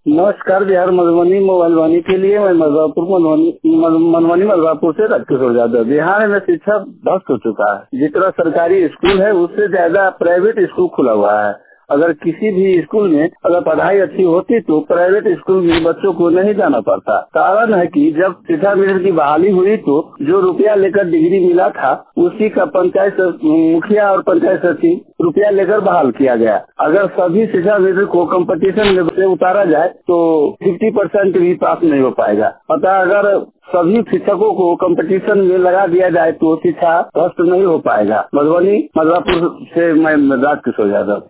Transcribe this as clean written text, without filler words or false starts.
नमस्कार। बिहार मधुबनी मोबाइल वाणी के लिए मैं मनवानी मधुबापुर से राजकिशोर यादव। बिहार में शिक्षा ध्वस्त हो चुका है। जितना सरकारी स्कूल है उससे ज्यादा प्राइवेट स्कूल खुला हुआ है। अगर किसी भी स्कूल में अगर पढ़ाई अच्छी होती तो प्राइवेट स्कूल में बच्चों को नहीं जाना पड़ता। कारण है कि जब शिक्षा मिशन की बहाली हुई तो जो रुपया लेकर डिग्री मिला था उसी का पंचायत मुखिया और पंचायत सचिव रुपया लेकर बहाल किया गया। अगर सभी शिक्षा मिशन को कंपटीशन में से उतारा जाए तो 50% भी पास नहीं हो पाएगा। अतः अगर सभी शिक्षकों को कंपटीशन में लगा दिया जाए तो शिक्षा ध्वस्त नहीं हो पाएगा। मधुबनी मधुबापुर से मैं राजकिशोर यादव।